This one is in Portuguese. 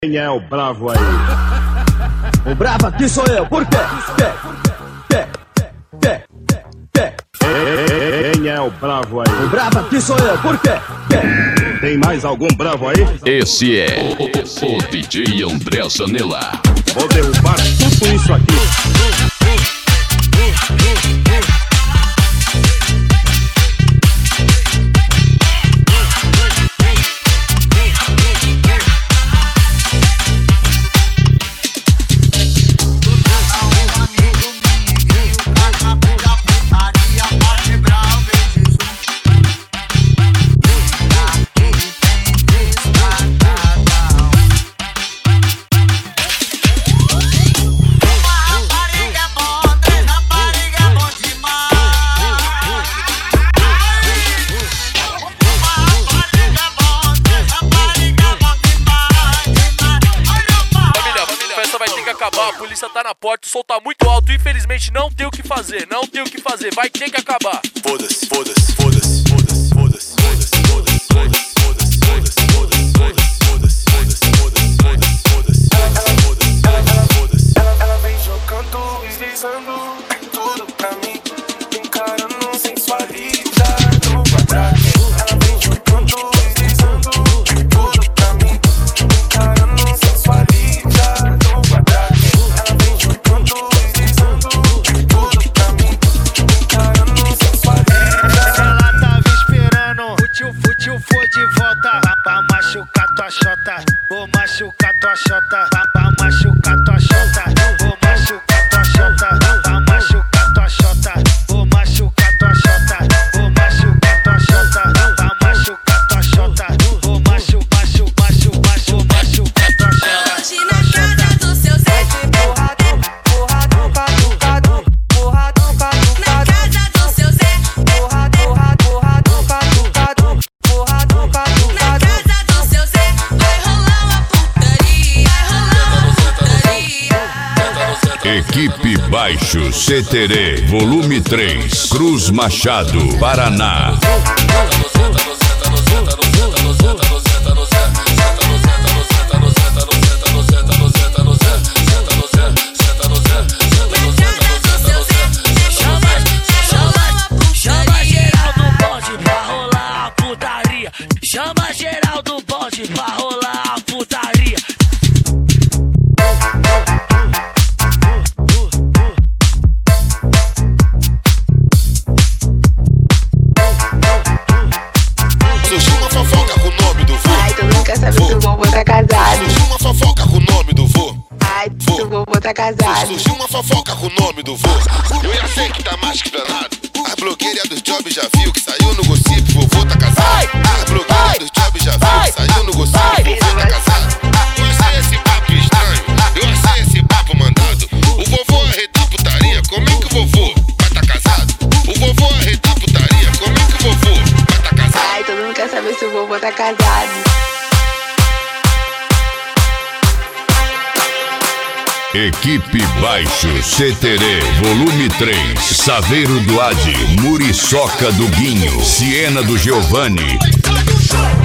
Quem é o bravo aí? O bravo aqui sou eu, por quê? Quem é o bravo aí? O bravo aqui sou eu, por quê? Tem mais algum bravo aí? Esse é o DJ André Zanella. Vou derrubar tudo isso aqui. Acabar, a polícia tá na porta, o som tá muito alto, infelizmente não tem o que fazer, vai ter que acabar. Foda-se, foda-se, foda-se, foda-se, foda-se, foda-se, foda-se, foda-se, foda-se, foda-se, foda-se, foda-se, foda-se, foda-se. Ela vem jogando, deslizando, tudo pra mim, encarando sensualidade no quadrado. Ela vem jogando, deslizando, tudo pra mim, encarando sensualidade no quadrado. Ela vem jogando, deslizando, tudo pra mim, encarando sensualidade. Ela tava esperando, fútil foi de volta pra machucar tua xota, vou machucar tua xota, pra machucar tua xota, vou machucar tua xota, pra machucar tua xota, vou machucar tua xota, vou machucar tua xota, pra machucar tua xota, vou machucar tua xota. Hoje na casa do seu Zé, Porradão, catucado, porradão, na casa do seu Zé, porradão, catucado, porradão, na catucado. casa do seu Zé, vai rolar uma putaria, Equipe Baixo CTR, volume 3, Cruz Machado, Paraná. Chama geral do bonde pra rolar a putaria. Chama geral do bonde pra rolar a putaria. Surgiu uma fofoca com o nome do vô. Ai, tu nunca sabe se o vovô tá casado. Surgiu uma fofoca com o nome do vô. Ai, se o vovô tá casado. Surgiu uma fofoca com o nome do vô. Eu já sei que tá mais que danado. A blogueira dos jobs já viu que saiu no gossip, vovô tá casado. A blogueira dos jobs já viu que saiu no gossip, vovô tá casado. Eu achei esse papo estranho, eu achei esse papo mandado. O vovô arredia putaria, como é que o vovô vai tá casado? O vovô arredia putaria, como é que o vovô vai tá casado? Ai, todo mundo quer saber se o vovô tá casado. Equipe Baixo CTR, volume 3, Saveiro do Adi, Muriçoca do Guinho, Siena do Giovanni.